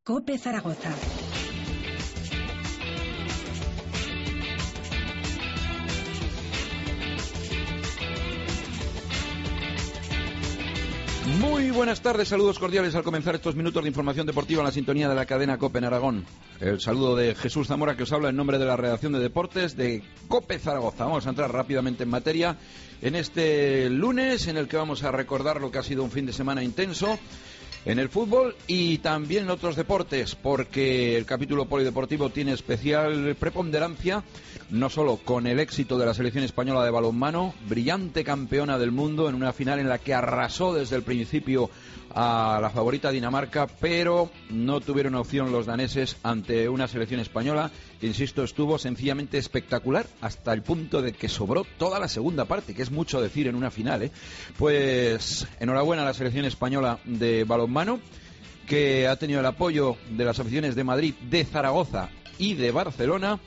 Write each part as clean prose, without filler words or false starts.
COPE Zaragoza. Muy buenas tardes, saludos cordiales al comenzar estos minutos de información deportiva en la sintonía de la cadena COPE en Aragón. El saludo de Jesús Zamora, que os habla en nombre de la redacción de deportes de COPE Zaragoza. Vamos a entrar rápidamente en materia en este lunes, en el que vamos a recordar lo que ha sido un fin de semana intenso en el fútbol y también en otros deportes, porque el capítulo polideportivo tiene especial preponderancia, no solo con el éxito de la selección española de balonmano, brillante campeona del mundo en una final en la que arrasó desde el principio a la favorita Dinamarca, pero no tuvieron opción los daneses ante una selección española que, insisto, estuvo sencillamente espectacular hasta el punto de que sobró toda la segunda parte, que es mucho decir en una final, ¿eh? Pues enhorabuena a la selección española de balonmano, que ha tenido el apoyo de las aficiones de Madrid, de Zaragoza y de Barcelona,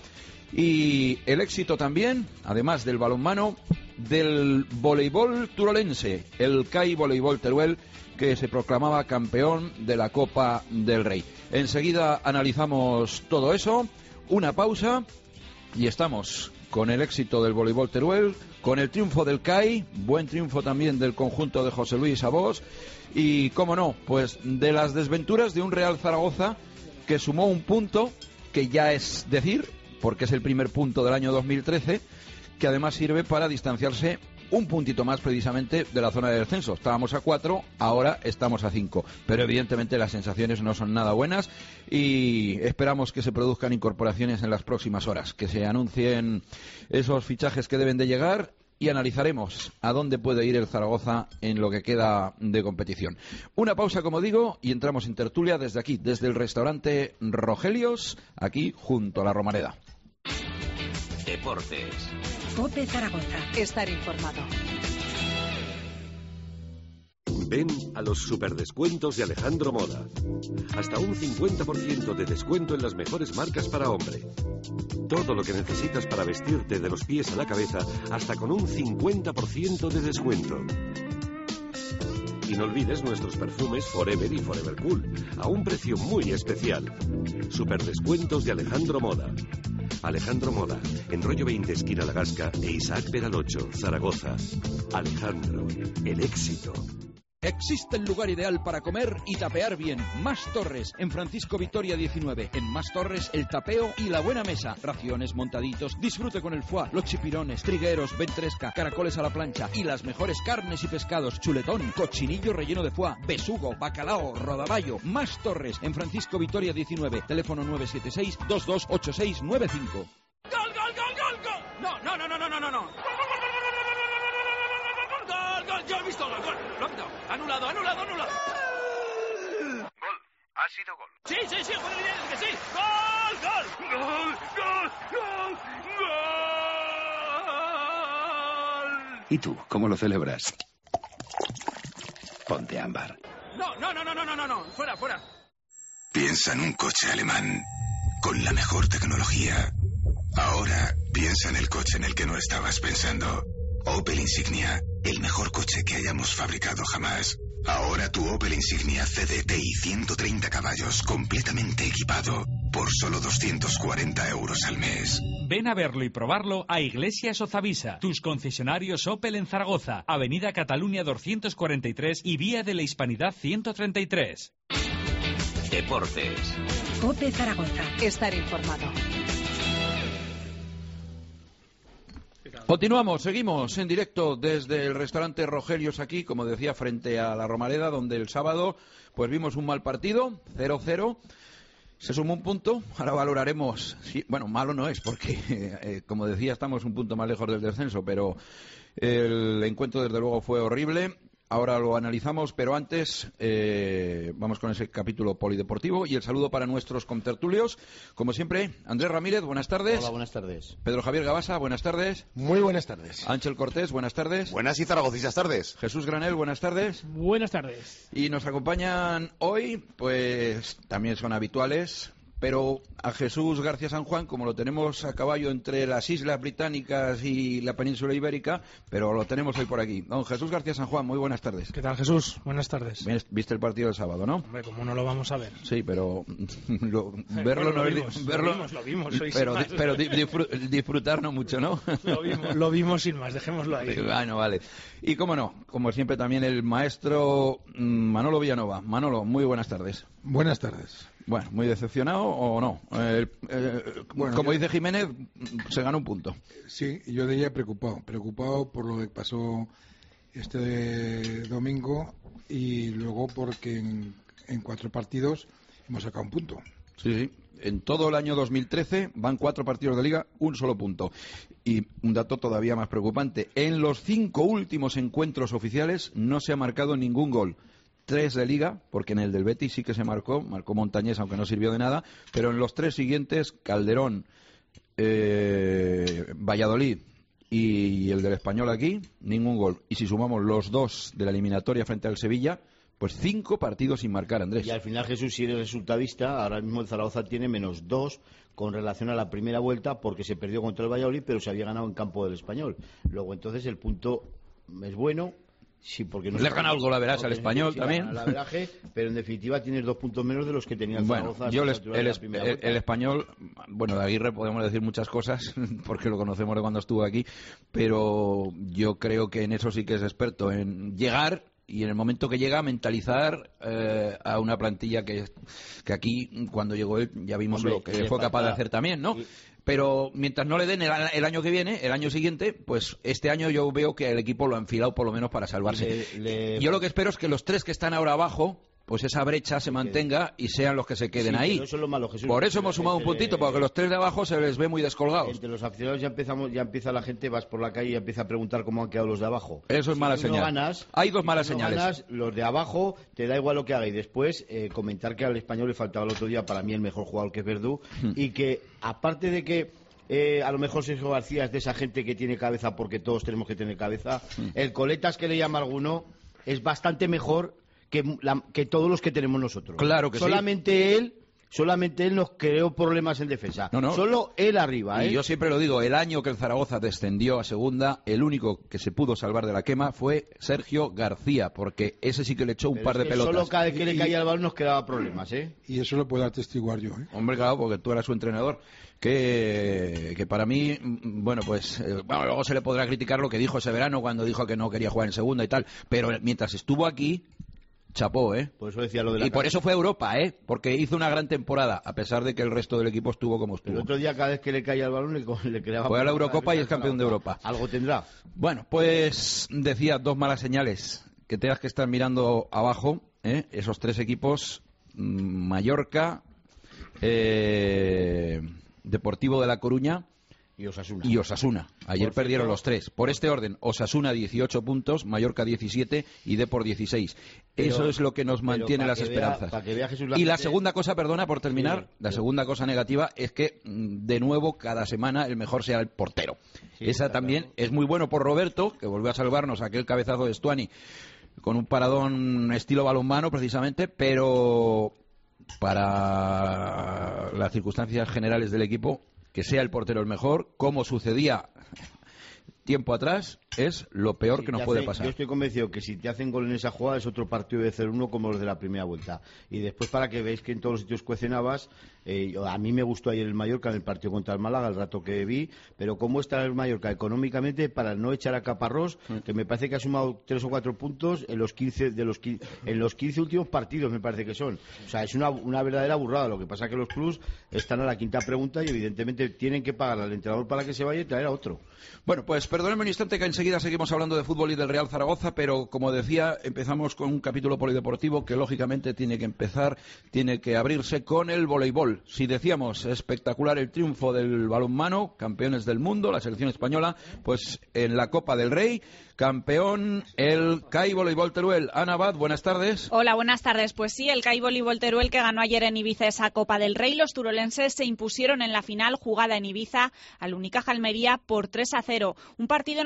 y el éxito también, además del balonmano, del voleibol turolense, el CAI Voleibol Teruel, que se proclamaba campeón de la Copa del Rey. Enseguida analizamos todo eso, una pausa, y estamos con el éxito del voleibol Teruel, con el triunfo del CAI, buen triunfo también del conjunto de José Luis Abós, y, cómo no, pues de las desventuras de un Real Zaragoza que sumó un punto, que ya es decir, porque es el primer punto del año 2013, que además sirve para distanciarse un puntito más precisamente de la zona de descenso. Estábamos a 4, ahora estamos a 5, pero evidentemente las sensaciones no son nada buenas y esperamos que se produzcan incorporaciones en las próximas horas, que se anuncien esos fichajes que deben de llegar y analizaremos a dónde puede ir el Zaragoza en lo que queda de competición. Una pausa, como digo, y entramos en tertulia desde aquí, desde el restaurante Rogelios, aquí junto a la Romareda. Deportes. COPE Zaragoza. Estar informado. Ven a los superdescuentos de Alejandro Moda. Hasta un 50% de descuento en las mejores marcas para hombre. Todo lo que necesitas para vestirte de los pies a la cabeza, hasta con un 50% de descuento. Y no olvides nuestros perfumes Forever y Forever Cool, a un precio muy especial. Superdescuentos de Alejandro Moda. Alejandro Moda, en Rollo 20, esquina La Gasca, e Isaac Peralocho, Zaragoza. Alejandro, el éxito. Existe el lugar ideal para comer y tapear bien. Más Torres, en Francisco Vitoria 19. En Más Torres, el tapeo y la buena mesa. Raciones, montaditos, disfrute con el foie, los chipirones, trigueros, ventresca, caracoles a la plancha y las mejores carnes y pescados. Chuletón, cochinillo relleno de foie, besugo, bacalao, rodaballo. Más Torres, en Francisco Vitoria 19. Teléfono 976-228695. ¡Gol, gol, gol, gol, gol! No, no, no, no, no, no, no, no. ¡Gol, gol! Yo he visto el gol. Lo he visto. Anulado, anulado, anulado. Gol. Ha sido gol. Sí, sí, sí, joder, que sí. ¡Gol, gol! ¡Gol, gol, gol, gol! ¿Y tú, cómo lo celebras? Ponte ámbar. No, no, no, no, no, no, no. Fuera, fuera. Piensa en un coche alemán con la mejor tecnología. Ahora piensa en el coche en el que no estabas pensando. Opel Insignia, el mejor coche que hayamos fabricado jamás. Ahora tu Opel Insignia CDTI 130 caballos completamente equipado por solo 240 euros al mes. Ven a verlo y probarlo a Iglesias Ozavisa, tus concesionarios Opel en Zaragoza, Avenida Cataluña 243 y Vía de la Hispanidad 133. Deportes. COPE Zaragoza. Estar informado. Continuamos, seguimos en directo desde el restaurante Rogelios aquí, como decía, frente a la Romareda, donde el sábado pues vimos un mal partido, 0-0. Se sumó un punto, ahora valoraremos, bueno, malo no es, porque como decía, estamos un punto más lejos del descenso, pero el encuentro desde luego fue horrible. Ahora lo analizamos, pero antes vamos con ese capítulo polideportivo y el saludo para nuestros contertulios. Como siempre, Andrés Ramírez, buenas tardes. Hola, buenas tardes. Pedro Javier Gabasa, buenas tardes. Muy buenas tardes. Ángel Cortés, buenas tardes. Buenas y zaragocisas tardes. Jesús Granel, buenas tardes. Buenas tardes. Y nos acompañan hoy, pues también son habituales, pero a Jesús García San Juan, como lo tenemos a caballo entre las Islas Británicas y la península ibérica, pero lo tenemos hoy por aquí. Don Jesús García San Juan, muy buenas tardes. ¿Qué tal, Jesús? Buenas tardes. ¿Viste el partido del sábado, no? Hombre, ¿cómo no lo vamos a ver? Sí, pero Lo vimos, pero disfrutar no mucho, ¿no? Lo vimos sin más, dejémoslo ahí. Bueno, vale. Y cómo no, como siempre también el maestro Manolo Villanova. Manolo, muy buenas tardes. Buenas tardes. Bueno, ¿muy decepcionado o no? Bueno, como dice Jiménez, se ganó un punto. Sí, yo diría preocupado por lo que pasó este domingo y luego porque en 4 partidos hemos sacado un punto. Sí. En todo el año 2013 van 4 partidos de Liga, un solo punto. Y un dato todavía más preocupante, en los 5 últimos encuentros oficiales no se ha marcado ningún gol. 3 de Liga, porque en el del Betis sí que se marcó Montañés, aunque no sirvió de nada, pero en los 3 siguientes, Calderón, Valladolid y el del Español aquí, ningún gol. Y si sumamos los 2 de la eliminatoria frente al Sevilla, pues 5 partidos sin marcar, Andrés. Y al final, Jesús, si eres resultadista, ahora mismo el Zaragoza tiene -2 con relación a la primera vuelta, porque se perdió contra el Valladolid, pero se había ganado en campo del Español. Luego, entonces, el punto es bueno. Sí, porque no le has ganado el golaveras al Español también. Pero en definitiva tienes 2 puntos menos de los que tenía el Zaragoza. Bueno, el Español, bueno, de Aguirre podemos decir muchas cosas porque lo conocemos de cuando estuvo aquí, pero yo creo que en eso sí que es experto, en llegar y en el momento que llega mentalizar a una plantilla que aquí cuando llegó él ya vimos lo que fue capaz de hacer también, ¿no? Pero mientras no le den el año que viene, el año siguiente, pues este año yo veo que el equipo lo ha enfilado por lo menos para salvarse. Yo lo que espero es que los 3 que están ahora abajo, pues esa brecha se mantenga y sean los que se queden ahí. Eso es lo malo, Jesús. Por eso hemos sumado un puntito, porque los 3 de abajo se les ve muy descolgados. Entre los aficionados ya empieza la gente, vas por la calle y empieza a preguntar cómo han quedado los de abajo. Eso es mala señal. Hay 2 malas señales. Ganas, los de abajo te da igual lo que haga. Y después comentar que al Español le faltaba el otro día, para mí, el mejor jugador, que es Verdú, y que aparte de que a lo mejor Sergio García es de esa gente que tiene cabeza, porque todos tenemos que tener cabeza, el Coletas, que le llama alguno, es bastante mejor que todos los que tenemos nosotros. Claro que Solamente él nos creó problemas en defensa. No. Solo él arriba. Y yo siempre lo digo, el año que el Zaragoza descendió a segunda, el único que se pudo salvar de la quema fue Sergio García, porque ese sí que le echó un par de pelotas. Solo cada vez que le caía el balón nos creaba problemas, ¿eh? Y eso lo puedo atestiguar yo, ¿eh? Hombre, claro, porque tú eras su entrenador. Que para mí, bueno, pues luego se le podrá criticar lo que dijo ese verano cuando dijo que no quería jugar en segunda y tal, pero mientras estuvo aquí, chapó, ¿eh? Por eso decía lo de la por eso fue a Europa, ¿eh? Porque hizo una gran temporada, a pesar de que el resto del equipo estuvo como estuvo. El otro día, cada vez que le caía el balón, le creaba... Fue a la Eurocopa y es campeón de Europa. Algo tendrá. Bueno, pues decía, 2 malas señales. Que tengas que estar mirando abajo, esos 3 equipos, Mallorca, Deportivo de La Coruña y Osasuna. Ayer perdieron los 3. Por este orden, Osasuna 18 puntos, Mallorca 17 y Depor 16. Eso es lo que nos mantiene las esperanzas. Y la segunda cosa, perdona por terminar, la segunda cosa negativa es que de nuevo cada semana el mejor sea el portero. Esa también es muy bueno por Roberto, que volvió a salvarnos aquel cabezazo de Stuani con un paradón estilo balonmano precisamente, pero para las circunstancias generales del equipo, que sea el portero el mejor, como sucedía tiempo atrás, es lo peor que nos puede pasar. Yo estoy convencido que si te hacen gol en esa jugada es otro partido de 0-1 como los de la primera vuelta. Y después, para que veáis que en todos los sitios cuecen habas, a mí me gustó ayer el Mallorca en el partido contra el Málaga, el rato que vi, pero cómo está el Mallorca económicamente para no echar a Caparrós, que me parece que ha sumado 3 o 4 puntos en los 15 últimos partidos, me parece que son. O sea, es una verdadera burrada. Lo que pasa es que los clubs están a la quinta pregunta y evidentemente tienen que pagar al entrenador para que se vaya y traer a otro. Bueno, pues perdónenme un instante que enseguida seguimos hablando de fútbol y del Real Zaragoza, pero como decía, empezamos con un capítulo polideportivo que lógicamente tiene que abrirse con el voleibol. Si decíamos espectacular el triunfo del balonmano, campeones del mundo, la selección española, pues en la Copa del Rey, campeón el CAI Voleibol Teruel. Ana Abad, buenas tardes. Hola, buenas tardes. Pues sí, el CAI Voleibol Teruel, que ganó ayer en Ibiza esa Copa del Rey. Los turolenses se impusieron en la final jugada en Ibiza al Unicaja Almería por 3-0. Un partido en el que, a pesar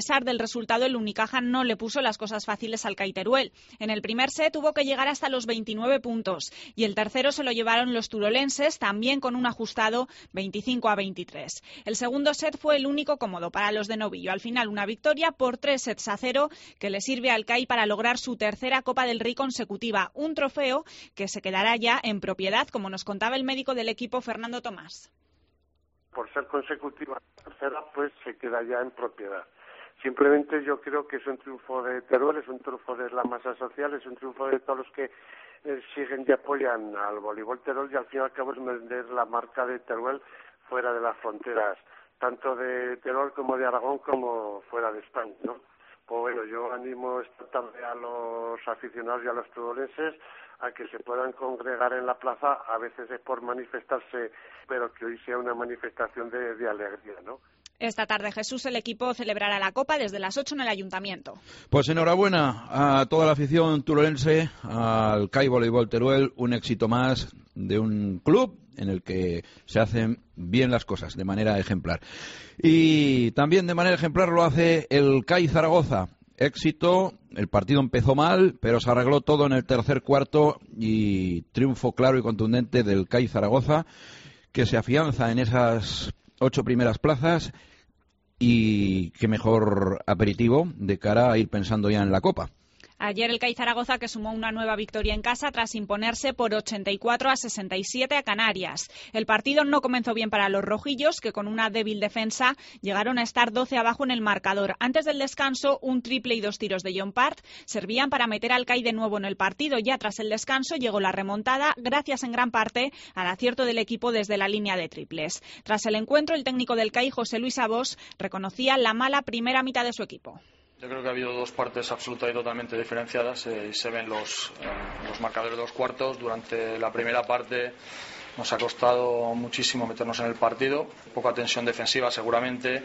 pesar del resultado, el Unicaja no le puso las cosas fáciles al CAI Teruel. En el primer set tuvo que llegar hasta los 29 puntos y el tercero se lo llevaron los turolenses, también con un ajustado 25-23. El segundo set fue el único cómodo para los de Novillo. Al final, una victoria por 3-0 que le sirve al CAI para lograr su tercera Copa del Rey consecutiva, un trofeo que se quedará ya en propiedad, como nos contaba el médico del equipo, Fernando Tomás. Por ser consecutiva tercera, pues se queda ya en propiedad. Simplemente yo creo que es un triunfo de Teruel, es un triunfo de la masa social, es un triunfo de todos los que siguen y apoyan al voleibol Teruel, y al fin y al cabo es vender la marca de Teruel fuera de las fronteras, tanto de Teruel como de Aragón como fuera de España, ¿no? Pues bueno, yo animo esta tarde a los aficionados y a los teruelenses a que se puedan congregar en la plaza, a veces es por manifestarse, pero que hoy sea una manifestación de alegría, ¿no? Esta tarde, Jesús, el equipo celebrará la Copa desde las 8 en el Ayuntamiento. Pues enhorabuena a toda la afición turolense, al CAI Voleibol Teruel, un éxito más de un club en el que se hacen bien las cosas de manera ejemplar. Y también de manera ejemplar lo hace el CAI Zaragoza. Éxito, el partido empezó mal, pero se arregló todo en el tercer cuarto y triunfo claro y contundente del CAI Zaragoza, que se afianza en esas 8 primeras plazas, y qué mejor aperitivo de cara a ir pensando ya en la Copa. Ayer el CAI Zaragoza, que sumó una nueva victoria en casa tras imponerse por 84-67 a Canarias. El partido no comenzó bien para los rojillos, que con una débil defensa llegaron a estar 12 abajo en el marcador. Antes del descanso, un triple y 2 tiros de John Part servían para meter al CAI de nuevo en el partido. Ya tras el descanso llegó la remontada, gracias en gran parte al acierto del equipo desde la línea de triples. Tras el encuentro, el técnico del CAI, José Luis Abós, reconocía la mala primera mitad de su equipo. Yo creo que ha habido dos partes absoluta y totalmente diferenciadas. Se ven los marcadores de los cuartos. Durante la primera parte nos ha costado muchísimo meternos en el partido. Poca tensión defensiva seguramente.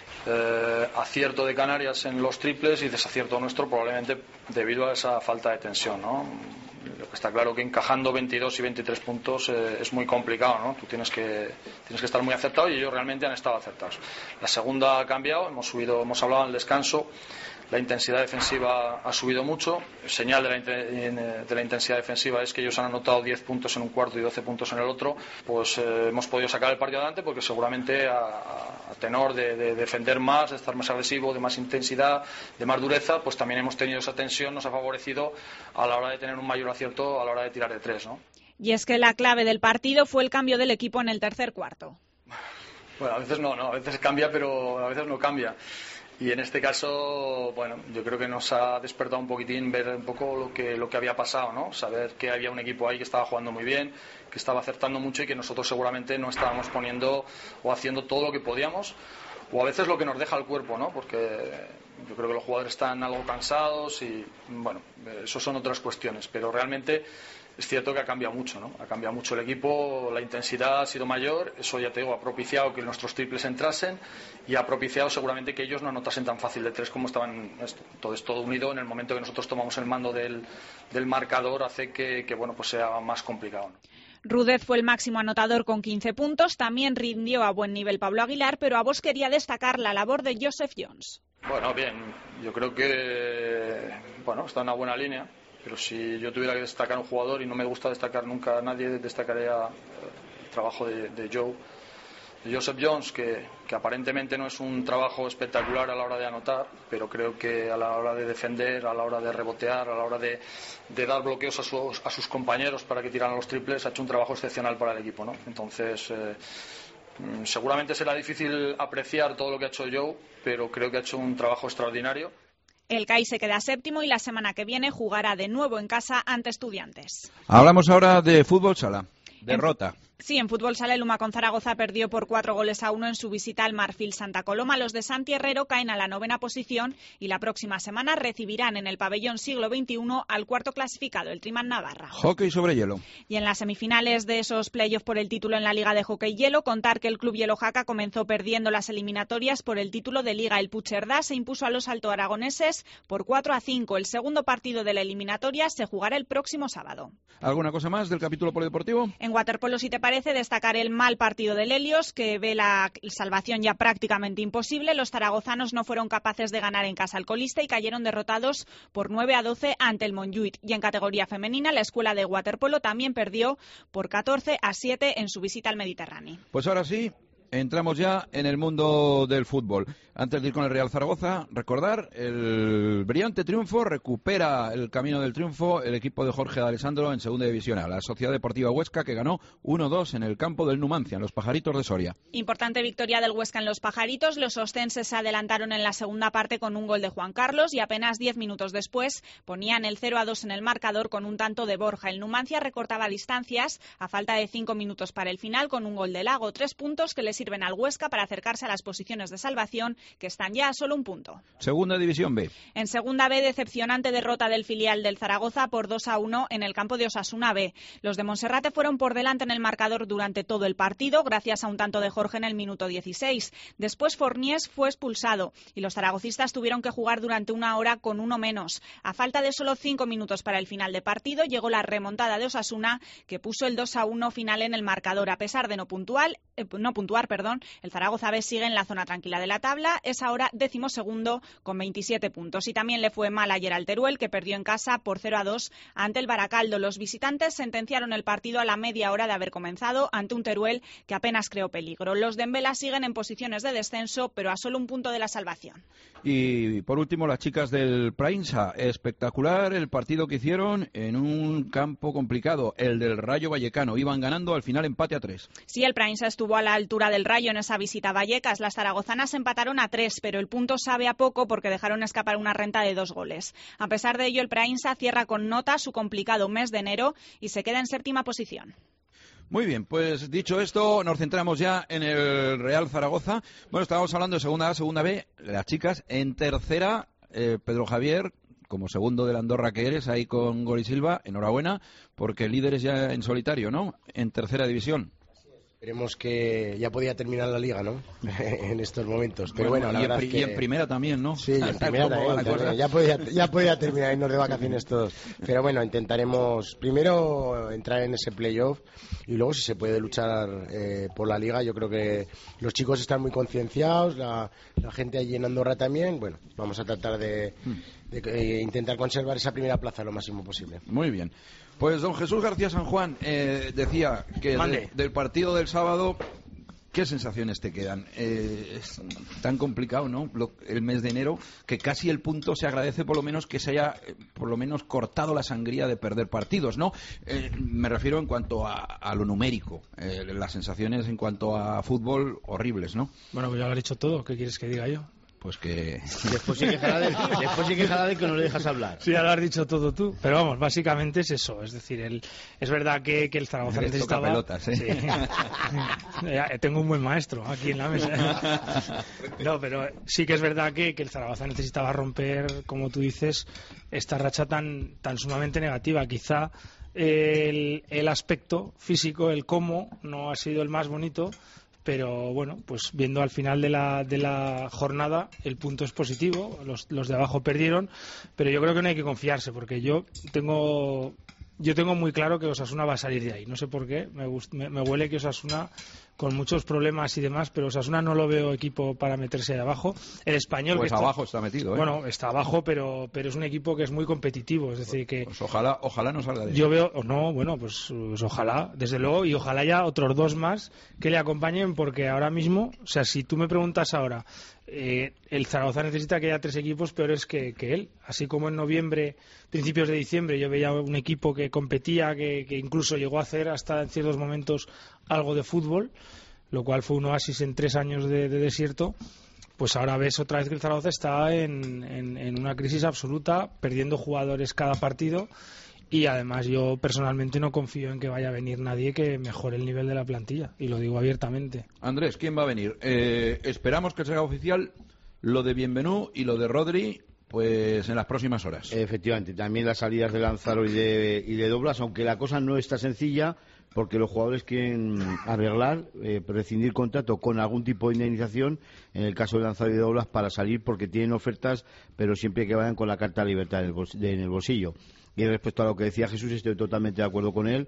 Acierto de Canarias en los triples y desacierto nuestro probablemente debido a esa falta de tensión, ¿no? Lo que está claro que encajando 22 y 23 puntos es muy complicado, ¿no? Tú tienes que estar muy acertado y ellos realmente han estado acertados. La segunda ha cambiado, hemos hablado en el descanso. La intensidad defensiva ha subido mucho. Señal de la intensidad defensiva es que ellos han anotado 10 puntos en un cuarto y 12 puntos en el otro. Pues hemos podido sacar el partido adelante porque seguramente a tenor de defender más, de estar más agresivo, de más intensidad, de más dureza, pues también hemos tenido esa tensión, nos ha favorecido a la hora de tener un mayor acierto a la hora de tirar de tres, ¿no? Y es que la clave del partido fue el cambio del equipo en el tercer cuarto. Bueno, a veces no, a veces cambia, pero a veces no cambia. Y en este caso, bueno, yo creo que nos ha despertado un poquitín ver un poco lo que había pasado, ¿no? Saber que había un equipo ahí que estaba jugando muy bien, que estaba acertando mucho y que nosotros seguramente no estábamos poniendo o haciendo todo lo que podíamos, o a veces lo que nos deja el cuerpo, ¿no? Porque yo creo que los jugadores están algo cansados y, bueno, eso son otras cuestiones, pero realmente es cierto que ha cambiado mucho, ¿no? Ha cambiado mucho el equipo, la intensidad ha sido mayor, eso ya te digo, ha propiciado que nuestros triples entrasen y ha propiciado seguramente que ellos no anotasen tan fácil de tres como estaban. Entonces todo unido en el momento que nosotros tomamos el mando del marcador hace que bueno, pues sea más complicado, ¿no? Rudez fue el máximo anotador con 15 puntos, también rindió a buen nivel Pablo Aguilar, pero Abós quería destacar la labor de Joseph Jones. Bueno, bien, yo creo que bueno, está en una buena línea. Pero si yo tuviera que destacar un jugador, y no me gusta destacar nunca a nadie, destacaría el trabajo de Joseph Jones, que aparentemente no es un trabajo espectacular a la hora de anotar, pero creo que a la hora de defender, a la hora de rebotear, a la hora de dar bloqueos a sus compañeros para que tiraran los triples, ha hecho un trabajo excepcional para el equipo, ¿no? Entonces, seguramente será difícil apreciar todo lo que ha hecho Joe, pero creo que ha hecho un trabajo extraordinario. El CAI se queda séptimo y la semana que viene jugará de nuevo en casa ante Estudiantes. Hablamos ahora de fútbol sala. Derrota. Sí, en fútbol sala el Humacón Zaragoza perdió por 4-1 en su visita al Marfil Santa Coloma. Los de Santi Herrero caen a la 9ª posición y la próxima semana recibirán en el pabellón Siglo XXI al cuarto clasificado, el Triman Navarra. Hockey sobre hielo. Y en las semifinales de esos playoffs por el título en la Liga de Hockey Hielo, contar que el Club Hielo Jaca comenzó perdiendo las eliminatorias por el título de Liga. El Puigcerdá se impuso a los altoaragoneses por 4-5. El segundo partido de la eliminatoria se jugará el próximo sábado. ¿Alguna cosa más del capítulo polideportivo? En waterpolo, si te parece, parece destacar el mal partido del Helios, que ve la salvación ya prácticamente imposible. Los zaragozanos no fueron capaces de ganar en casa al colista y cayeron derrotados por 9-12 ante el Montjuïc. Y en categoría femenina, la escuela de waterpolo también perdió por 14-7 en su visita al Mediterráneo. Pues ahora sí, entramos ya en el mundo del fútbol. Antes de ir con el Real Zaragoza, recordar el brillante triunfo, recupera el camino del triunfo el equipo de Jorge de Alessandro en Segunda División A, la Sociedad Deportiva Huesca, que ganó 1-2 en el campo del Numancia, en los Pajaritos de Soria. Importante victoria del Huesca en los Pajaritos. Los ostenses se adelantaron en la segunda parte con un gol de Juan Carlos y apenas 10 minutos después ponían el 0-2 en el marcador con un tanto de Borja. El Numancia recortaba distancias a falta de 5 minutos para el final con un gol de Lago. 3 puntos que le sirven al Huesca para acercarse a las posiciones de salvación, que están ya a solo un punto. Segunda División B. En Segunda B, decepcionante derrota del filial del Zaragoza por 2-1 en el campo de Osasuna B. Los de Monserrate fueron por delante en el marcador durante todo el partido, gracias a un tanto de Jorge en el minuto 16. Después Forniés fue expulsado y los zaragocistas tuvieron que jugar durante una hora con uno menos. A falta de solo 5 minutos para el final de partido, llegó la remontada de Osasuna, que puso el 2-1 final en el marcador. A pesar de no puntuar, el Zaragoza B sigue en la zona tranquila de la tabla, es ahora 12º con 27 puntos. Y también le fue mal ayer al Teruel, que perdió en casa por 0-2 ante el Baracaldo. Los visitantes sentenciaron el partido a la media hora de haber comenzado ante un Teruel que apenas creó peligro. Los de Embela siguen en posiciones de descenso, pero a solo un punto de la salvación. Y por último, las chicas del Prainsa. Espectacular el partido que hicieron en un campo complicado, el del Rayo Vallecano. Iban ganando, al final empate a 3. Sí, el Prainsa estuvo a la altura del Rayo en esa visita a Vallecas. Las zaragozanas empataron a 3, pero el punto sabe a poco porque dejaron escapar una renta de 2 goles. A pesar de ello, el Prainsa cierra con nota su complicado mes de enero y se queda en 7ª posición. Muy bien, pues dicho esto, nos centramos ya en el Real Zaragoza. Bueno, estábamos hablando de Segunda A, Segunda B, las chicas. En tercera, Pedro Javier, como segundo de la Andorra que eres, ahí con Gori Silva, enhorabuena, porque el líder es ya en solitario, ¿no? En tercera división. Esperemos que ya podía terminar la liga, ¿no? En estos momentos. Pero bueno, la verdad es que... Y en primera también, ¿no? Sí, en primera también. Ya podía terminar, irnos de vacaciones todos. Pero bueno, intentaremos primero entrar en ese playoff y luego, si se puede, luchar por la liga. Yo creo que los chicos están muy concienciados, la gente allí en Andorra también. Bueno, vamos a tratar de intentar conservar esa primera plaza lo máximo posible. Muy bien. Pues don Jesús García San Juan decía que del partido del sábado, ¿qué sensaciones te quedan? Es tan complicado, ¿no? El mes de enero, que casi el punto se agradece por lo menos que se haya por lo menos cortado la sangría de perder partidos, ¿no? Me refiero en cuanto a lo numérico, las sensaciones en cuanto a fútbol horribles, ¿no? Bueno, pues ya lo has dicho todo, ¿qué quieres que diga yo? Pues que... Después sí que Jadel que no le dejas hablar. Sí, ya lo has dicho todo tú. Pero vamos, básicamente es eso. Es decir, es verdad que el Zaragoza necesitaba... pelotas, ¿eh? Sí. Tengo un buen maestro aquí en la mesa. No, pero sí que es verdad que el Zaragoza necesitaba romper, como tú dices, esta racha tan sumamente negativa. Quizá el aspecto físico, el cómo, no ha sido el más bonito. Pero bueno, pues viendo al final de la jornada, el punto es positivo. Los de abajo perdieron, pero yo creo que no hay que confiarse, porque yo tengo muy claro que Osasuna va a salir de ahí. No sé por qué, me huele que Osasuna, con muchos problemas y demás, pero Osasuna no lo veo equipo para meterse ahí abajo. El Español... Pues abajo está metido, ¿eh? Bueno, está abajo, pero es un equipo que es muy competitivo, es decir que... Pues ojalá no salga de ahí. Yo veo... No, bueno, pues ojalá, desde luego, y ojalá haya otros 2 más que le acompañen, porque ahora mismo, o sea, si tú me preguntas ahora, el Zaragoza necesita que haya 3 equipos peores que él. Así como en noviembre, principios de diciembre, yo veía un equipo que competía, que incluso llegó a hacer hasta en ciertos momentos algo de fútbol, lo cual fue un oasis en 3 años de desierto. Pues ahora ves otra vez que el Zaragoza está en una crisis absoluta, perdiendo jugadores cada partido. Y además yo personalmente no confío en que vaya a venir nadie que mejore el nivel de la plantilla, y lo digo abiertamente. Andrés, ¿quién va a venir? Esperamos que sea oficial lo de Bienvenú y lo de Rodri, pues en las próximas horas. Efectivamente, también las salidas de Lanzaro y de Doblas, aunque la cosa no está sencilla, porque los jugadores quieren arreglar, prescindir contrato con algún tipo de indemnización, en el caso de Lanzaro y de Doblas, para salir, porque tienen ofertas, pero siempre que vayan con la carta de libertad en el bolsillo. Y respecto a lo que decía Jesús, estoy totalmente de acuerdo con él.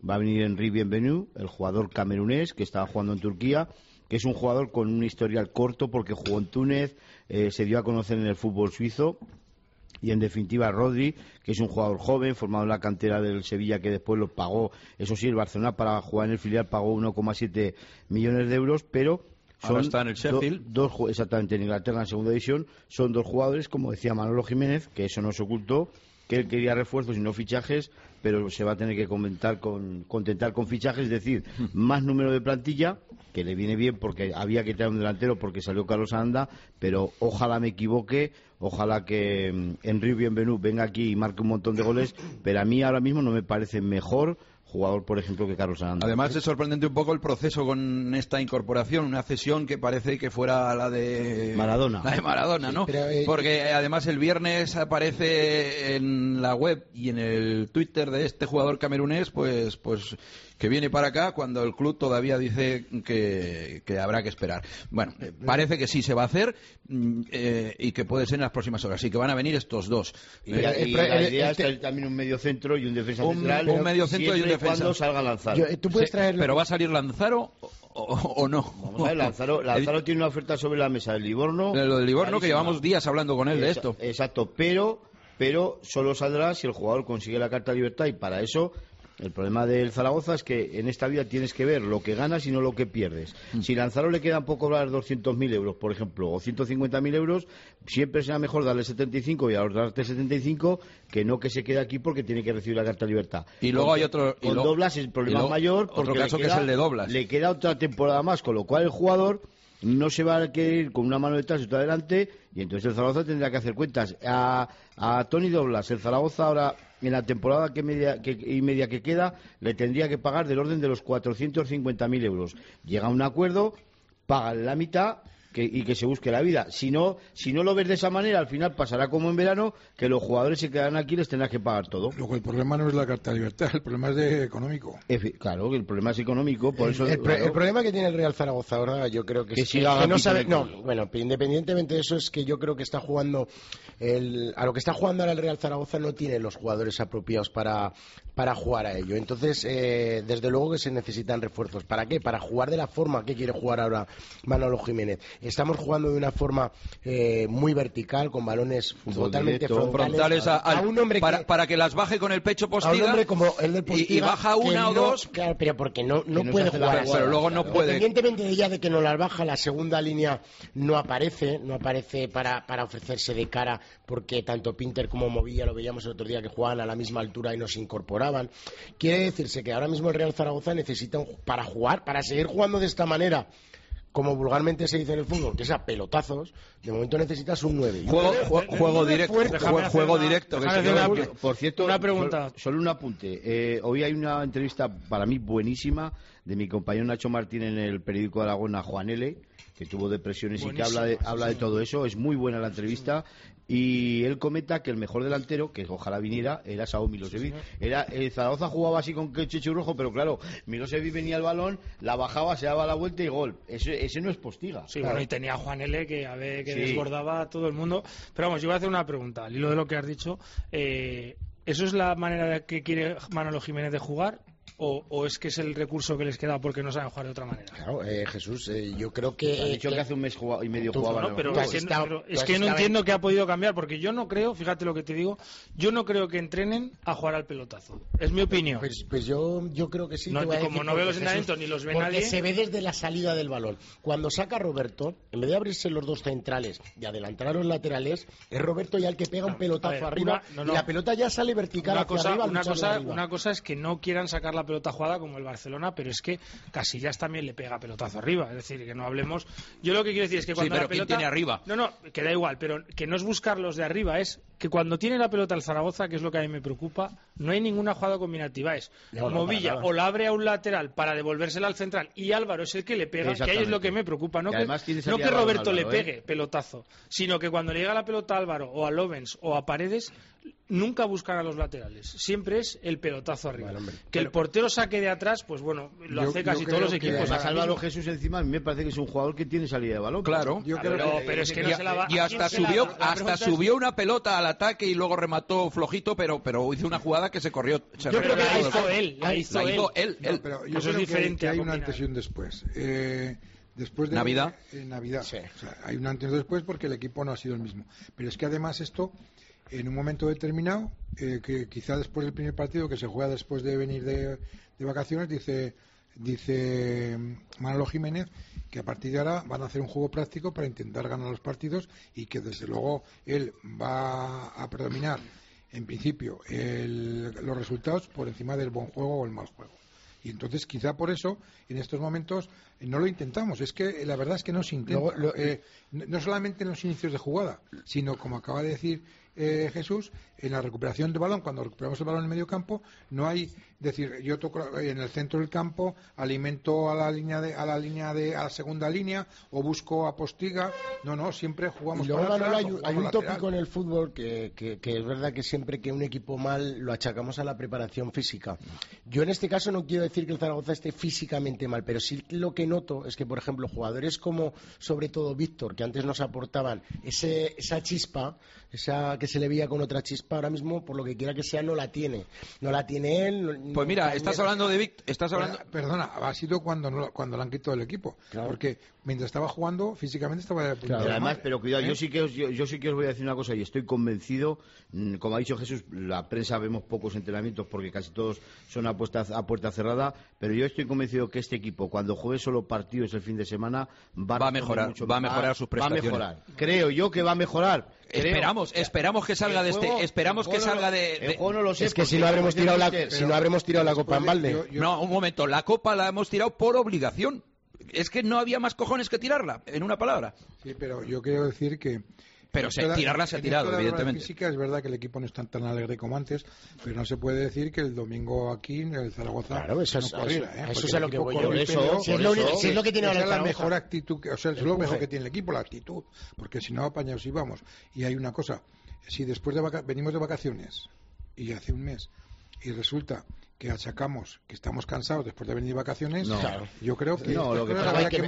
va a venir Henry Bienvenu, el jugador camerunés que estaba jugando en Turquía, que es un jugador con un historial corto porque jugó en Túnez, se dio a conocer en el fútbol suizo. Y en definitiva Rodri, que es un jugador joven, formado en la cantera del Sevilla, que después lo pagó, eso sí, el Barcelona para jugar en el filial pagó 1,7 millones de euros, pero ahora está en el Sheffield. Exactamente, en Inglaterra, en segunda división, son 2 jugadores, como decía Manolo Jiménez, que eso no se ocultó, que él quería refuerzos y no fichajes, pero se va a tener que contentar con fichajes, es decir, más número de plantilla, que le viene bien porque había que traer un delantero porque salió Carlos Aranda, pero ojalá me equivoque, ojalá que Henry Bienvenu venga aquí y marque un montón de goles, pero a mí ahora mismo no me parece mejor jugador, por ejemplo, que Carlos Aranda. Además es sorprendente un poco el proceso con esta incorporación, una cesión que parece que fuera la de Maradona. La de Maradona, ¿no? Pero, porque además el viernes aparece en la web y en el Twitter de este jugador camerunés, pues que viene para acá cuando el club todavía dice que habrá que esperar. Bueno, parece que sí se va a hacer y que puede ser en las próximas horas. Así que van a venir estos dos. Y la idea es traer también un medio centro y un defensa central. Un medio centro y un defensa. Cuando salga Lanzaro. ¿Tú puedes traerlo? ¿Pero va a salir Lanzaro o no? Vamos a ver, Lanzaro tiene una oferta sobre la mesa del Livorno. Lo del Livorno, que llevamos días hablando con él de esto. Exacto, pero solo saldrá si el jugador consigue la carta de libertad, y para eso el problema del Zaragoza es que en esta vida tienes que ver lo que ganas y no lo que pierdes. Si Lanzaro le quedan poco dar 200.000 euros, por ejemplo, o 150.000 euros, siempre será mejor darle 75 y ahorrarte 75 que no que se quede aquí porque tiene que recibir la carta de libertad. Y luego hay otro... Con Doblas el problema mayor porque otro caso que es el de Doblas. Le queda otra temporada más, con lo cual el jugador no se va a querer ir con una mano detrás y otra adelante, y entonces el Zaragoza tendrá que hacer cuentas. A Toni Doblas, el Zaragoza ahora, en la temporada media que queda, le tendría que pagar del orden de los 450.000 euros. Llega a un acuerdo, paga la mitad y que se busque la vida. Si no lo ves de esa manera, al final pasará como en verano, que los jugadores se quedarán aquí y les tendrán que pagar todo. Luego el problema no es la carta de libertad, el problema es económico. Claro, el problema es económico, por eso... El problema que tiene el Real Zaragoza ahora, yo creo que no sabe... No, bueno, independientemente de eso, es que yo creo que está jugando... a lo que está jugando ahora el Real Zaragoza no tiene los jugadores apropiados para jugar a ello. Entonces, desde luego que se necesitan refuerzos. ¿Para qué? Para jugar de la forma que quiere jugar ahora Manolo Jiménez. Estamos jugando de una forma muy vertical, con balones totalmente frontales a un hombre para que las baje con el pecho Postiga, a un hombre como el del Postiga, y baja una o dos. Claro, pero porque no puede jugar así. Pero luego no puede. Independientemente de ella de que no las baja, la segunda línea no aparece para ofrecerse de cara, porque tanto Pinter como Movilla, lo veíamos el otro día, que jugaban a la misma altura y no se incorporaban. Quiere decirse que ahora mismo el Real Zaragoza necesita para seguir jugando de esta manera, como vulgarmente se dice en el fútbol, que es a pelotazos, de momento necesitas un 9. Juego directo. Por cierto, una pregunta. Solo un apunte. Hoy hay una entrevista para mí buenísima de mi compañero Nacho Martín en el periódico de Aragón a Juan L., que tuvo depresiones buenísima, y que habla de todo eso. Es muy buena la entrevista. Y él comenta que el mejor delantero, que ojalá viniera, era Saúl Milosevic. Zaragoza jugaba así con Chechu Rojo, pero claro, Milosevic venía al balón, la bajaba, se daba la vuelta y gol. Ese no es Postiga. Sí, claro. Bueno, y tenía a Juan L. que desbordaba a todo el mundo. Pero vamos, yo voy a hacer una pregunta. Al hilo de lo que has dicho, ¿eso es la manera que quiere Manolo Jiménez de jugar? ¿O es que es el recurso que les queda porque no saben jugar de otra manera? Claro, Jesús, yo creo que... Ha dicho que hace un mes y medio jugaba. No, pero es que no entiendo qué ha podido cambiar, porque yo no creo, fíjate lo que te digo, yo no creo que entrenen a jugar al pelotazo. Es mi opinión. Pues yo creo que sí. No, como no veo los entrenamientos ni los ve nadie... Porque se ve desde la salida del balón. Cuando saca Roberto, en vez de abrirse los dos centrales y adelantar a los laterales, es Roberto ya el que pega un pelotazo arriba y la pelota ya sale vertical hacia arriba. Una cosa es que no quieran sacar la pelota jugada como el Barcelona, pero es que Casillas también le pega pelotazo arriba, es decir, que no hablemos. Yo lo que quiero decir es que cuando la pelota tiene arriba. No, que da igual, pero que no es buscar los de arriba, es que cuando tiene la pelota el Zaragoza, que es lo que a mí me preocupa, no hay ninguna jugada combinativa, es Movilla o la abre a un lateral para devolvérsela al central y Álvaro es el que le pega, que ahí es lo que me preocupa, no que Roberto le pegue pelotazo, sino que cuando le llega la pelota a Álvaro o a Lovens o a Paredes, nunca buscan a los laterales, siempre es el pelotazo arriba. Vale, que portero saque de atrás, pues bueno, lo hace casi todos los equipos. Además, Álvaro Jesús encima a mí me parece que es un jugador que tiene salida de balón. Claro. Pero es que no se la va. Y hasta subió una pelota al ataque y luego remató flojito, pero hizo una jugada que se corrió. Yo creo que la hizo él. Pero yo eso creo es diferente. que hay un antes y un después. Después de Navidad. Navidad. Sí. O sea, hay un antes y un después porque el equipo no ha sido el mismo. Pero es que además esto, en un momento determinado, que quizá después del primer partido que se juega después de venir de vacaciones, dice Manolo Jiménez que a partir de ahora van a hacer un juego práctico para intentar ganar los partidos y que desde luego él va a predominar en principio los resultados por encima del buen juego o el mal juego. Y entonces quizá por eso en estos momentos no lo intentamos. Es que la verdad es que no se intenta. No solamente en los inicios de jugada, sino como acaba de decir Jesús, en la recuperación de balón, cuando recuperamos el balón en medio campo, no hay decir yo toco en el centro del campo, alimento a la segunda línea o busco a Postiga. No, siempre jugamos. Y luego, para atrás, hay un tópico en el fútbol que es verdad que siempre que un equipo mal lo achacamos a la preparación física. Yo en este caso no quiero decir que el Zaragoza esté físicamente mal, pero sí lo que noto es que, por ejemplo, jugadores como sobre todo Víctor, que antes nos aportaban esa chispa, esa que se le veía con otra chispa, ahora mismo por lo que quiera que sea no la tiene él. Pues mira, estás hablando de Víctor, perdona, ha sido cuando le han quitado el equipo, claro. Porque mientras estaba jugando físicamente estaba claro. Además, pero cuidado, yo sí que os voy a decir una cosa y estoy convencido, como ha dicho Jesús, la prensa vemos pocos entrenamientos porque casi todos son a puerta cerrada, pero yo estoy convencido que este equipo cuando juegue solo partidos el fin de semana va a mejorar sus prestaciones. Va a mejorar. Creo yo que va a mejorar. Esperamos que salga el juego no lo sé. Es que si no habremos tirado la copa en balde. No, un momento, la copa la hemos tirado por obligación. Es que no había más cojones que tirarla, en una palabra. Sí, pero yo quiero decir que... Pero tirarla se ha tirado, evidentemente. Física es verdad que el equipo no es tan alegre como antes, pero no se puede decir que el domingo aquí en el Zaragoza claro, eso no corriera. Eso es a lo que voy yo. Si es lo que tiene ahora el Zaragoza. Es la mejor actitud, es lo mejor que tiene el equipo, la actitud. Porque si no, apañados y vamos. Y hay una cosa, si después venimos de vacaciones y hace un mes y resulta que achacamos que estamos cansados después de venir de vacaciones, yo creo que había que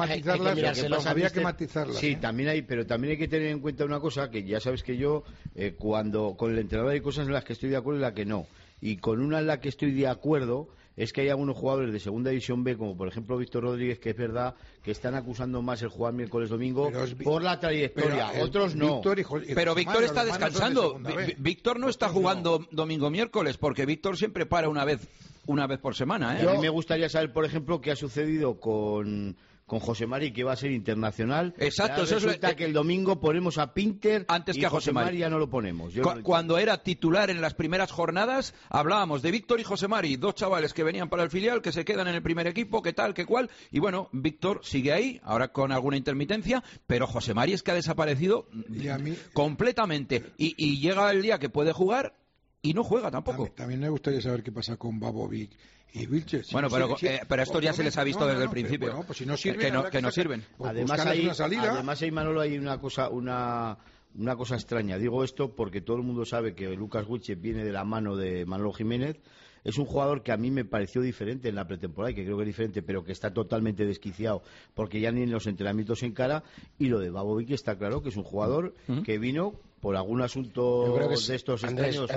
matizarlas. Sí, pero también hay que tener en cuenta una cosa, que ya sabes que yo cuando con el entrenador hay cosas en las que estoy de acuerdo y en las que no, y con una en la que estoy de acuerdo es que hay algunos jugadores de Segunda División B, como por ejemplo Víctor Rodríguez, que es verdad que están acusando más el jugar miércoles-domingo por la trayectoria, otros no. Pero Víctor está descansando. Víctor no está jugando domingo-miércoles, porque Víctor siempre para una vez por semana. A mí me gustaría saber, por ejemplo, qué ha sucedido con José Mari, que va a ser internacional. Exacto, eso resulta que el domingo ponemos a Pinter antes que a José Mari. Ya no lo ponemos. Cuando era titular en las primeras jornadas, hablábamos de Víctor y José Mari, dos chavales que venían para el filial, que se quedan en el primer equipo, que tal, que cual. Y bueno, Víctor sigue ahí, ahora con alguna intermitencia, pero José Mari es que ha desaparecido completamente. Y llega el día que puede jugar y no juega tampoco. También me gustaría saber qué pasa con Babovic y Vilches. Bueno, pero esto ya se les ha visto desde el principio. Bueno, pues si no sirven, que no sirven. Además, ahí, Manolo, hay una cosa extraña. Digo esto porque todo el mundo sabe que Lucas Guiche viene de la mano de Manolo Jiménez. Es un jugador que a mí me pareció diferente en la pretemporada, y que creo que es diferente, pero que está totalmente desquiciado, porque ya ni en los entrenamientos se encara. Y lo de Babovic está claro que es un jugador que vino por algún asunto de estos extraños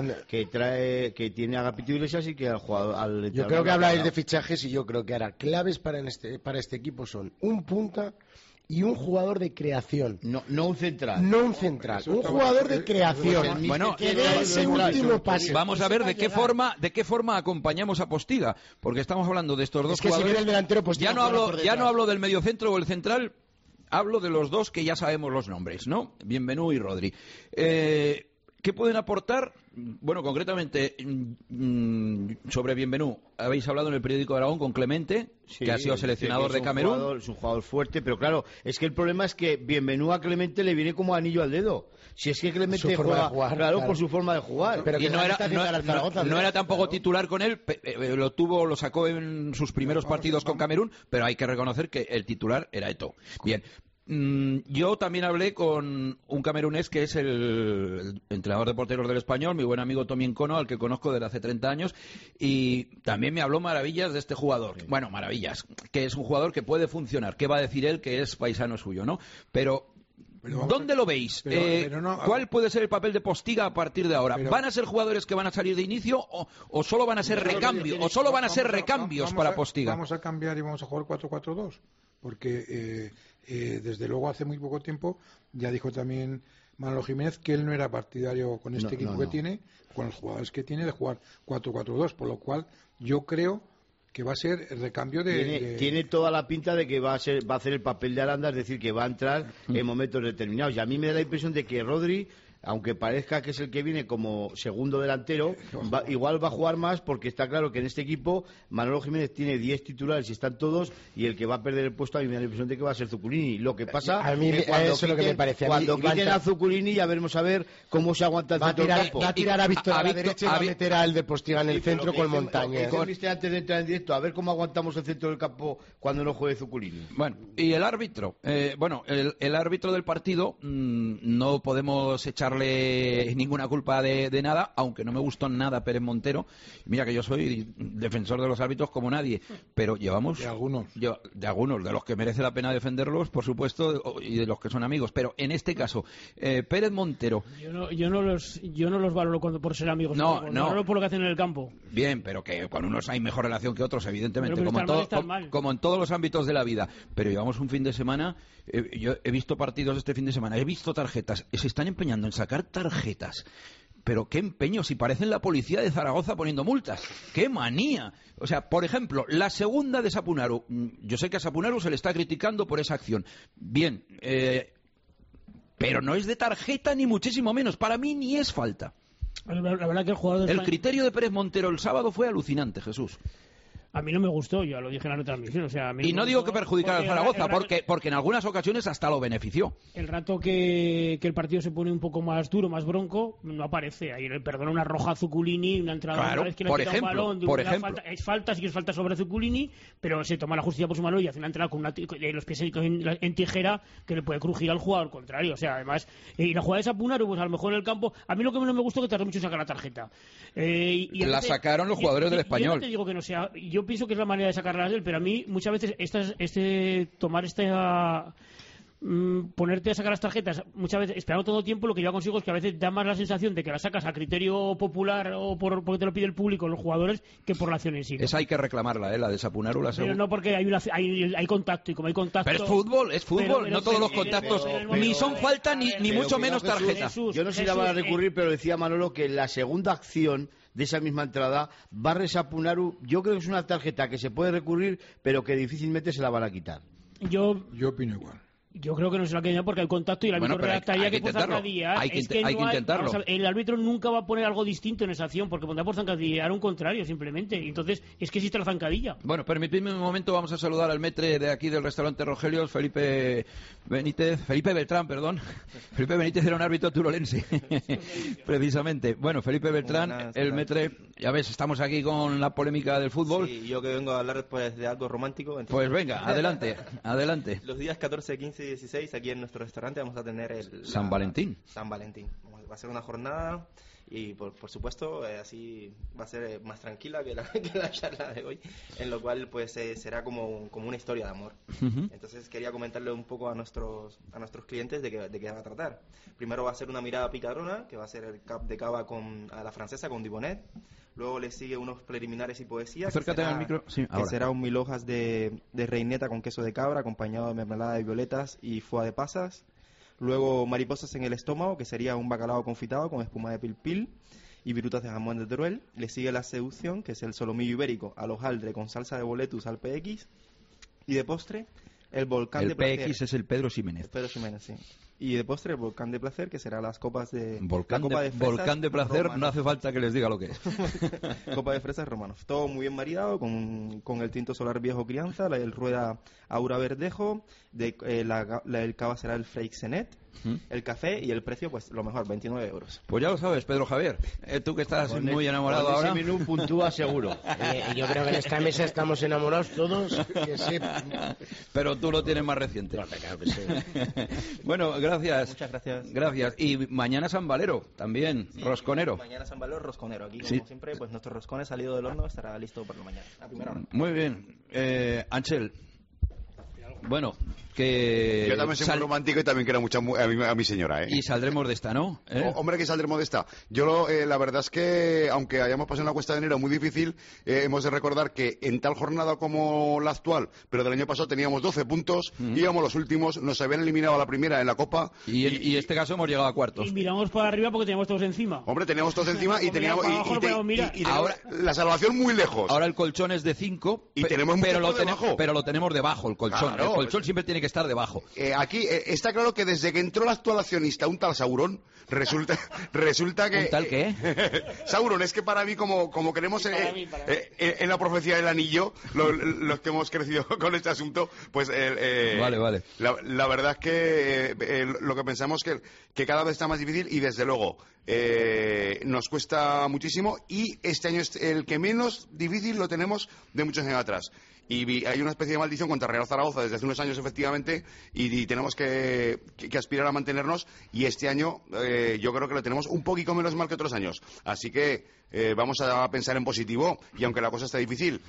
que tiene Agapito Iglesias y que al jugador... Yo creo que habláis de fichajes y yo creo que ahora claves para este equipo son un punta y un jugador de creación. No un central. No un central. Un jugador de creación. Bueno, que dé ese último pase. Vamos a ver de qué forma acompañamos a Postiga, porque estamos hablando de estos dos jugadores. Si viene el delantero, Postiga ya no hablo del mediocentro o el central, hablo de los dos que ya sabemos los nombres, ¿no? Bienvenú y Rodri. ¿Qué pueden aportar? Bueno, concretamente, sobre Bienvenú, habéis hablado en el periódico de Aragón con Clemente, que ha sido seleccionador de Camerún. Es un jugador fuerte, pero claro, es que el problema es que Bienvenú a Clemente le viene como anillo al dedo. Si es que Clemente juega, claro, por su forma de jugar. Pero no era tampoco titular con él, lo sacó en sus primeros partidos con Camerún, pero hay que reconocer que el titular era Eto'o. Bien. Yo también hablé con un camerunés que es el entrenador de porteros del Español, mi buen amigo Tommy Nkono, al que conozco desde hace 30 años, y también me habló maravillas de este jugador. Bueno, maravillas, que es un jugador que puede funcionar. ¿Qué va a decir él, que es paisano suyo, no? Pero ¿dónde lo veis? ¿Cuál puede ser el papel de Postiga a partir de ahora? ¿Van a ser jugadores que van a salir de inicio o solo van a ser recambios? ¿O solo van a ser recambios para Postiga? Vamos a cambiar y vamos a jugar 4-4-2, porque desde luego hace muy poco tiempo ya dijo también Manolo Jiménez que él no era partidario con este equipo que tiene, con los jugadores que tiene, de jugar 4-4-2, por lo cual yo creo que va a ser el recambio Tiene toda la pinta de que va a hacer el papel de Aranda, es decir, que va a entrar en momentos determinados. Y a mí me da la impresión de que Rodri, aunque parezca que es el que viene como segundo delantero, igual va a jugar más, porque está claro que en este equipo Manolo Jiménez tiene 10 titulares y están todos, y el que va a perder el puesto a mí me da la impresión de que va a ser Zuculini. Lo que pasa a mí, que cuando eso es lo que me parece. Cuando quiten a Zuculini ya veremos a ver cómo se aguanta el centro del campo. Va a tirar a Víctor a la derecha y va a meter al de Postiga en el centro con Montañez. Viste antes de entrar en directo, a ver cómo aguantamos el centro del campo cuando no juegue Zuculini. Bueno, y el árbitro. El árbitro del partido, no podemos echarle ninguna culpa de nada, aunque no me gustó nada Pérez Montero. Mira que yo soy defensor de los árbitros como nadie, pero llevamos... De algunos. De los que merece la pena defenderlos, por supuesto, y de los que son amigos. Pero en este caso, Pérez Montero... Yo no los valoro por ser amigos. No. Valoro por lo que hacen en el campo. Bien, pero que con unos hay mejor relación que otros, evidentemente, como en todos los ámbitos de la vida. Pero llevamos un fin de semana... yo he visto partidos este fin de semana, he visto tarjetas, se están empeñando en sacar tarjetas, pero qué empeño, si parecen la policía de Zaragoza poniendo multas, qué manía. O sea, por ejemplo, la segunda de Sapunaru, yo sé que a Sapunaru se le está criticando por esa acción, bien, pero no es de tarjeta ni muchísimo menos, para mí ni es falta. La verdad que el criterio de Pérez Montero el sábado fue alucinante, Jesús. A mí no me gustó, ya lo dije en la retransmisión. O sea, y no digo que perjudicara a Zaragoza, porque en algunas ocasiones hasta lo benefició. El rato que el partido se pone un poco más duro, más bronco, no aparece. Ahí perdona una roja a Zuculini, una entrada claro, una vez que le por quita ejemplo, un balón. Es falta, sí que es falta sobre Zuculini, pero se toma la justicia por su mano y hace una entrada con los pies en tijera que le puede crujir al jugador contrario. O sea, además, y la jugada de Sapunaru, pues a lo mejor en el campo, a mí lo que no me gustó es que tardó mucho en sacar la tarjeta. La sacaron los jugadores del Español. Yo no te digo que no sea, yo pienso que es la manera de sacarlas de él, pero a mí muchas veces ponerte a sacar las tarjetas muchas veces esperando todo el tiempo, lo que yo consigo es que a veces da más la sensación de que la sacas a criterio popular o porque te lo pide el público, los jugadores, que por la acción en sí. Esa hay que reclamarla, la de Sapunaru, la segunda. Pero no, porque hay contacto, y como hay contacto... Pero es fútbol, pero no todos los contactos ni son falta ni mucho menos tarjeta. Yo no sé si la van a recurrir, pero decía Manolo que la segunda acción de esa misma entrada, Barre Sapunaru, yo creo que es una tarjeta que se puede recurrir, pero que difícilmente se la van a quitar. Yo opino igual. Yo creo que no se la queda porque hay contacto y el árbitro redactaría que por zancadilla. Hay que intentarlo. El árbitro nunca va a poner algo distinto en esa acción porque pondrá por zancadilla, era un contrario simplemente. Entonces es que existe la zancadilla. Bueno, permitidme un momento, vamos a saludar al maître de aquí del restaurante Rogelios, Felipe Beltrán, perdón. Felipe Benítez era un árbitro turolense, precisamente. Bueno, Felipe Beltrán, buenas, el maître, ya ves, estamos aquí con la polémica del fútbol. Sí, yo que vengo a hablar pues de algo romántico. Entonces... Pues venga, adelante. Los días 14, 15 y 16 aquí en nuestro restaurante vamos a tener San Valentín. Va a ser una jornada y por supuesto así va a ser más tranquila que la charla de hoy, en lo cual pues será como una historia de amor. Entonces quería comentarle un poco a nuestros clientes de qué va a tratar. Primero va a ser una mirada picarona, que va a ser el cap de cava a la francesa con Dibonet. Luego le sigue unos preliminares y poesía. Acércate al micro. Sí, que será un 1000 hojas de reineta con queso de cabra, acompañado de mermelada de violetas y foie de pasas. Luego mariposas en el estómago, que sería un bacalao confitado con espuma de pilpil y virutas de jamón de Teruel. Le sigue la seducción, que es el solomillo ibérico al hojaldre con salsa de boletus al PX. Y de postre, el volcán de placer. El PX es el Pedro Ximénez. Sí. Y de postre, el volcán de placer, que será las copas de... Volcán de placer, Romanov. No hace falta que les diga lo que es. Copa de fresas Romanov. Todo muy bien maridado, con el tinto solar viejo crianza, el rueda Aura Verdejo, el cava será el Freixenet, el café y el precio, pues lo mejor, 29 euros. Pues ya lo sabes, Pedro Javier. Tú que estás muy enamorado con ahora. Ese menú puntúa seguro. Yo creo que en esta mesa estamos enamorados todos. Que sí. Pero tú lo tienes más reciente. No, claro que sí. Bueno, gracias. Muchas gracias. Gracias. Y mañana San Valero, también, Sí, rosconero. Mañana San Valero, rosconero. Aquí, como siempre, pues nuestro roscón salido del horno estará listo por la mañana, a primera hora. Muy bien. Anchel. Bueno, que... Yo también soy muy romántico y también quiero mucho a mi señora, ¿eh? Y saldremos de esta, ¿no? Hombre, que saldremos de esta. Yo la verdad es que, aunque hayamos pasado una cuesta de enero muy difícil, hemos de recordar que en tal jornada como la actual, pero del año pasado teníamos 12 puntos, íbamos los últimos, nos habían eliminado a la primera en la Copa. Y en este caso hemos llegado a cuartos. Y miramos para arriba porque teníamos todos encima. Hombre, teníamos todos encima y teníamos... Y ahora la salvación muy lejos. Ahora el colchón es de 5, pero lo tenemos debajo, el colchón. Claro, el colchón siempre tiene que estar debajo. Aquí está claro que desde que entró el actual accionista, un tal Sauron, resulta que... ¿Un tal qué? Sauron, es que para mí, como queremos en la profecía del anillo, los que hemos crecido con este asunto, pues... Vale. La verdad es que lo que pensamos que cada vez está más difícil y desde luego nos cuesta muchísimo y este año es el que menos difícil lo tenemos de muchos años atrás. Y hay una especie de maldición contra Real Zaragoza desde hace unos años, efectivamente, y tenemos que aspirar a mantenernos. Y este año yo creo que lo tenemos un poquito menos mal que otros años. Así que vamos a pensar en positivo. Y aunque la cosa está difícil,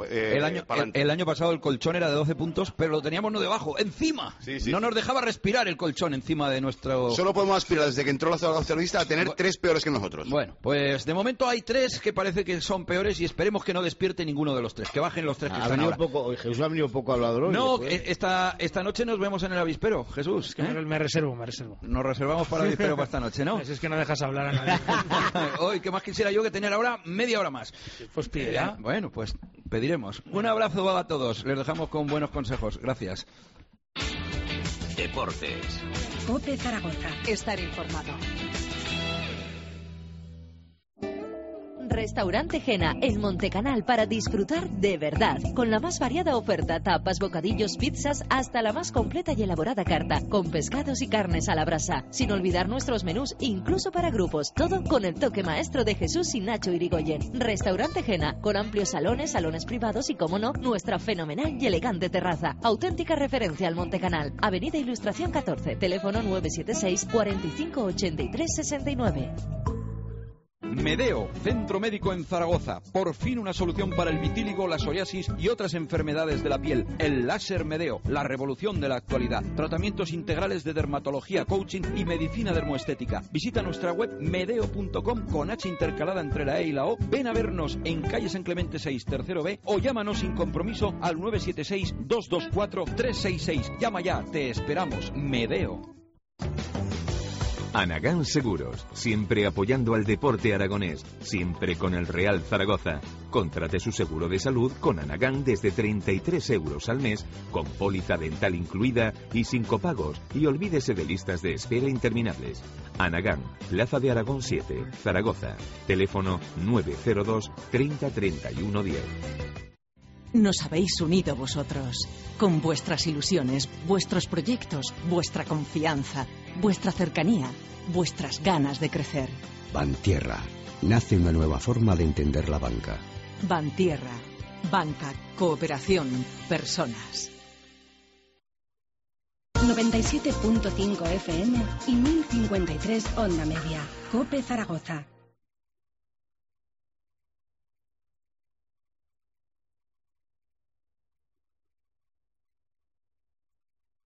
el año pasado el colchón era de 12 puntos, pero lo teníamos no debajo, encima. Sí. No nos dejaba respirar el colchón encima de nuestro... Solo podemos aspirar desde que entró la accionista a tener 3 peores que nosotros. Bueno, pues de momento hay 3 que parece que son peores y esperemos que no despierte ninguno de los 3, que bajen los 3 que están ahora. Jesús ha venido un poco hablador hoy. No, esta noche nos vemos en el avispero, Jesús. Es que me reservo. Nos reservamos para el avispero para esta noche, ¿no? Es que no dejas hablar a nadie. Hoy, ¿qué más quisiera yo que tener ahora media hora más? Pues pide ya. Bueno, pues pediremos. Un abrazo a todos. Les dejamos con buenos consejos. Gracias. Deportes. COPE Zaragoza. Estar informado. Restaurante Jena, en Montecanal, para disfrutar de verdad, con la más variada oferta, tapas, bocadillos, pizzas, hasta la más completa y elaborada carta, con pescados y carnes a la brasa, sin olvidar nuestros menús, incluso para grupos, todo con el toque maestro de Jesús y Nacho Irigoyen. Restaurante Jena, con amplios salones privados y, como no, nuestra fenomenal y elegante terraza, auténtica referencia al Montecanal. Avenida Ilustración 14, teléfono 976 45 83 69. Medeo, centro médico en Zaragoza. Por fin una solución para el vitíligo, la psoriasis y otras enfermedades de la piel. El láser Medeo, la revolución de la actualidad. Tratamientos integrales de dermatología, coaching y medicina dermoestética. Visita nuestra web medeo.com con H intercalada entre la E y la O. Ven a vernos en calle San Clemente 6, tercero B, o llámanos sin compromiso al 976-224-366. Llama ya, te esperamos. Medeo. Anagán Seguros, siempre apoyando al deporte aragonés, siempre con el Real Zaragoza. Contrate su seguro de salud con Anagán desde 33 euros al mes, con póliza dental incluida y sin copagos, y olvídese de listas de espera interminables. Anagán, Plaza de Aragón 7, Zaragoza. Teléfono 902 30 31 10. Nos habéis unido vosotros, con vuestras ilusiones, vuestros proyectos, vuestra confianza, vuestra cercanía, vuestras ganas de crecer. Bantierra. Nace una nueva forma de entender la banca. Bantierra. Banca, cooperación, personas. 97.5 FM y 1053 Onda Media. COPE Zaragoza.